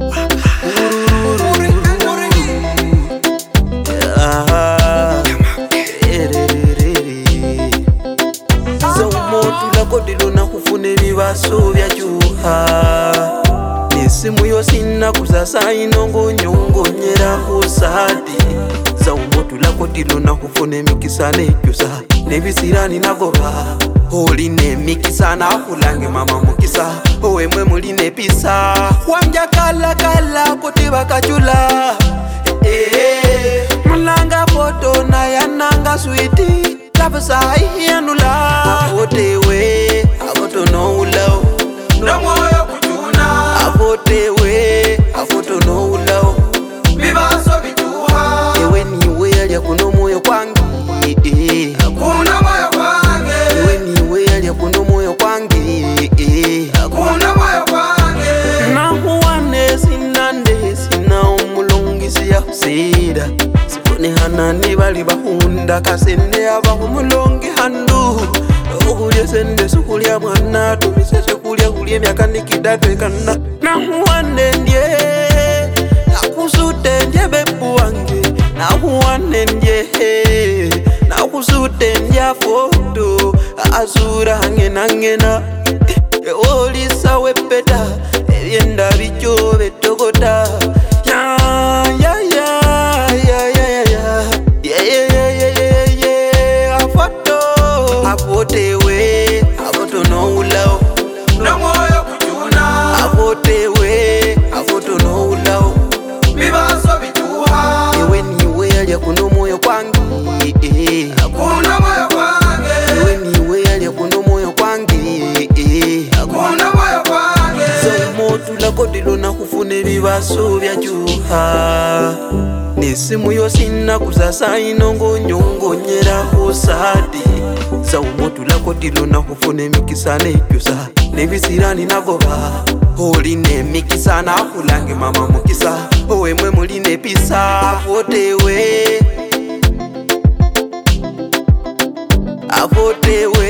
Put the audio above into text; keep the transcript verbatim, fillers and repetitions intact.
Kodilona kufune bibaso bya juha nesimu yosina kuzasa inongo nyongo nyera kusadi za umotu la kodilona kufune mikisane kyusa nebisirani nagoba oline mikisana kulange mama mukisa owemwe muline pisa wanja kala kala kotiba kachula eh mulanga foto na yananga sweetie Kabasa hiyanula Afotewe Afoto no ulau Namoyo kutuna Afotewe Afoto no ulau Bibaso bituha Ewe niwe ya kuno moyo kwangi Kuna moyo kwangi Ewe niwe ya kuno moyo kwangi Kuna moyo kwangi Na huwane sinande Sina umulungisi ya husida Sifuni hanani bali bahunda kasende abahumulongi handu Okulia sende sukulia mwana tumisese kulia kulia miaka nikidatu ekana Na huwane ndye Nakusute ndye bepu wange Na huwane ndye Nakusute ndye foto Azura hangena ngena Olisa wepeta Ebyenda bicho betogota Ya ya ya Afotewe, afoto no ulau Namoyo kutuna Afotewe, afoto no ulau Bibaso bituha Ewe niwe ya kuno moyo kwangi Kuna moyo kwangi Ewe niwe ya kuno moyo kwangi Kuna moyo kwangi Zomotu la kodilona kufune bibaso bya juha nesimu yosina kuzasa inongo nyongo nyera kusadi za umotu la kodilona kufune mikisane kyusa nebisirani nagoba oline mikisana kulange mama mukisa owemwe muline pisa Afotewe Afotewe